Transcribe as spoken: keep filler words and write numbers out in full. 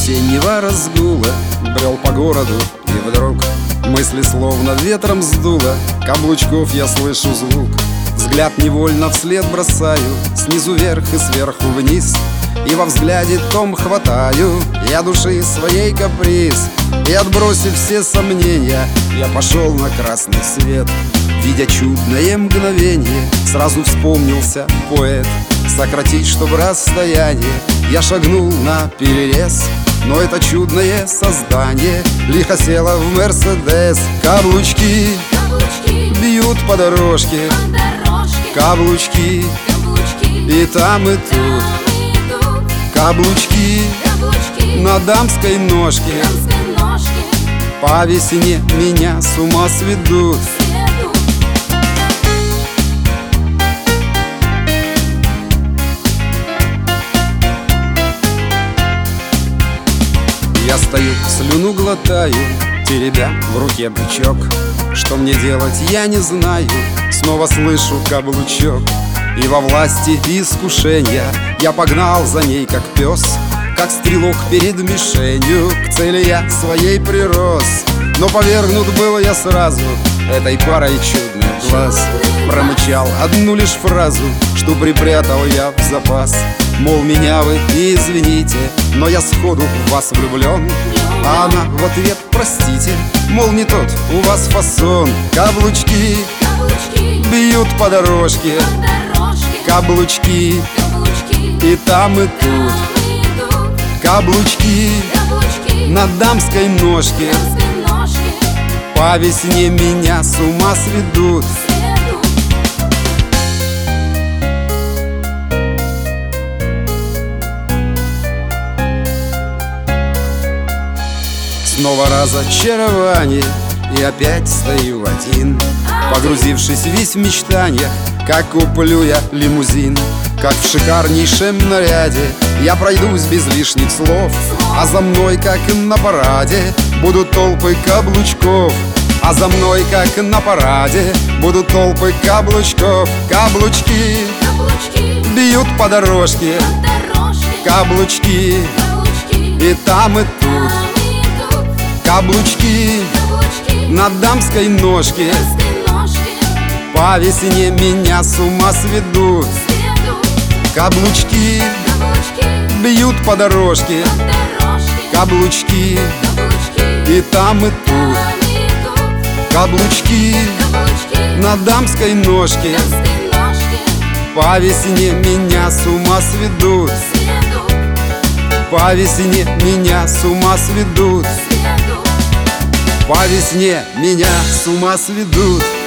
весеннего разгула брел по городу, и вдруг мысли словно ветром сдуло. Каблучков я слышу звук, взгляд невольно вслед бросаю, снизу вверх и сверху вниз, и во взгляде том хватаю я души своей каприз. И отбросив все сомнения, я пошел на красный свет. Видя чудное мгновение, сразу вспомнился поэт. Сократить, чтоб расстояние, я шагнул на перерез. Но это чудное создание лихо село в Мерседес. Каблучки, Каблучки бьют по дорожке, по дорожке, каблучки, каблучки и там и тут. там и тут. Каблучки Каблучки на дамской ножке, дамской ножке по весне меня с ума сведут. сведут. Я стою, слюну глотаю, теребя в руке бычок. Что мне делать, я не знаю, снова слышу каблучок. И во власти искушения я погнал за ней, как пес, как стрелок перед мишенью, к цели я своей прирос. Но повергнут был я сразу этой парой чудных глаз. Промычал одну лишь фразу, что припрятал я в запас. Мол, меня вы не извините, но я сходу в вас влюблен. А она в ответ: простите, мол, не тот у вас фасон. Каблучки Каблучки бьют по дорожке, по дорожке, каблучки, каблучки и там и тут. там и тут. Каблучки Каблучки на дамской ножке, дамской ножке по весне меня с ума сведут. сведут. Снова разочарование, и опять стою один, погрузившись весь в мечтаниях, как куплю я лимузин. Как в шикарнейшем наряде я пройдусь без лишних слов, а за мной, как на параде, будут толпы каблучков. А за мной, как на параде, будут толпы каблучков. Каблучки Каблучки бьют по дорожке, по дорожке, каблучки, каблучки и там и тут. там и тут. Каблучки Каблучки на дамской ножке, дамской ножке по весне меня с ума сведут. сведут. Каблучки Каблучки бьют по дорожке, по дорожке, каблучки, каблучки и там и тут. там и тут. Каблучки Каблучки на дамской ножке, дамской ножке по весне меня с ума сведут. сведут. По весне меня с ума сведут. Сведут. По весне меня с ума сведут.